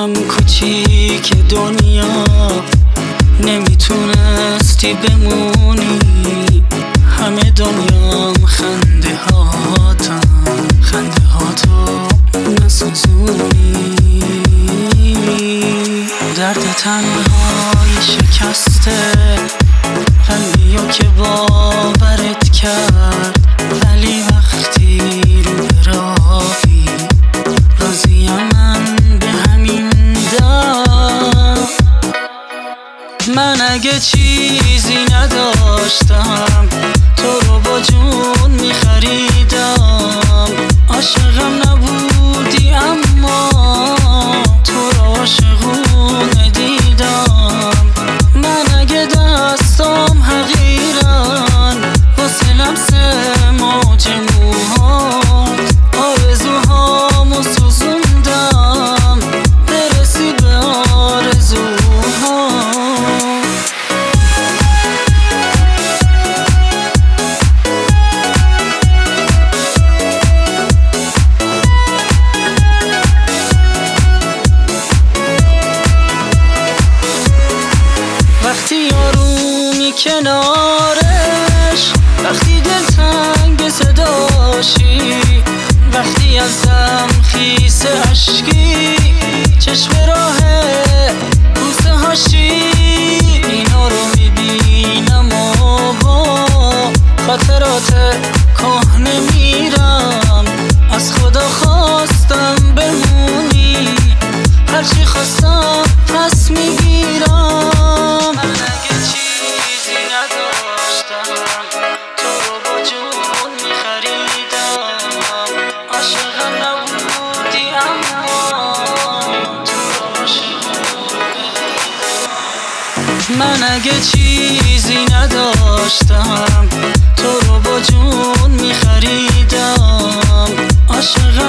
دلم کوچیک دنیا نمیتونستی بمونی، همه دنیام خنده هاتو نسوزونی. درد تنهایی شکسته قلبیو که باورت کرد، ولی وقتی رو راهی راضیم من به همین دم. من اگه چیزی نداشتم تو رو با جون میخریدم. عاشقم نبودی اما تو رو عاشقونه دیدم. من اگه دستام حقیرن واسه لمس موج موهات، آرزوهامو سوزوندم برسی به آرزوها. وقتی آرومی کنارش، وقتی دلتنگ صداشی، وقتی ازم خیس عشقی، چشم راه بوسه هاشی، اینا رو میبینم و با خاطرات کهنه میرم. از خدا خواستم بمونی، هرچی خواستم پس میگیرم. من اگه چیزی نداشتم تو رو با جون میخریدم. عاشقم